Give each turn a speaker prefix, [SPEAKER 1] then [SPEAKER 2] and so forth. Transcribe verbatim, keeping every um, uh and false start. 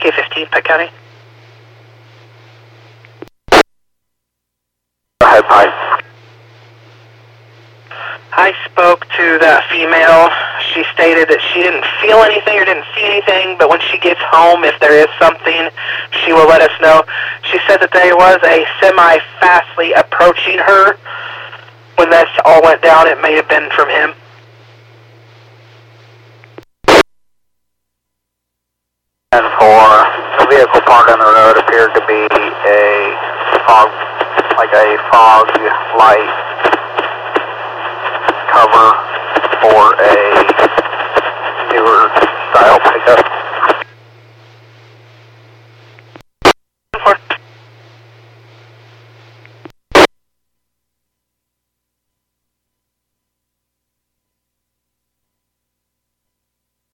[SPEAKER 1] K fifteen, Pike County.
[SPEAKER 2] Go ahead, Pike.
[SPEAKER 1] I spoke to that female. She stated that she didn't feel anything or didn't see anything, but when she gets home, if there is something, she will let us know. She said that there was a semi fastly approaching her. When this all went down, it may have been from him.
[SPEAKER 2] And for the vehicle parked on the road appeared to be a fog, like a fog light cover for a newer